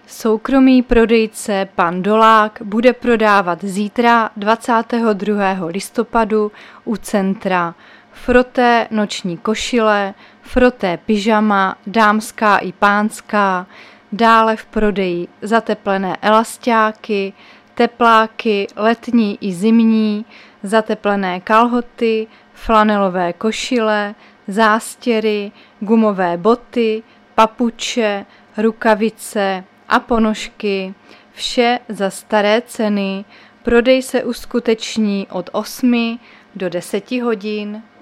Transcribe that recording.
Soukromý prodejce pan Dolák bude prodávat zítra 22. listopadu u centra froté noční košile, froté pyžama, dámská i pánská, dále v prodeji zateplené elasťáky, tepláky letní i zimní, zateplené kalhoty, flanelové košile, zástěry, gumové boty, papuče, rukavice a ponožky, vše za staré ceny. Prodej se uskuteční od 8 do 10 hodin.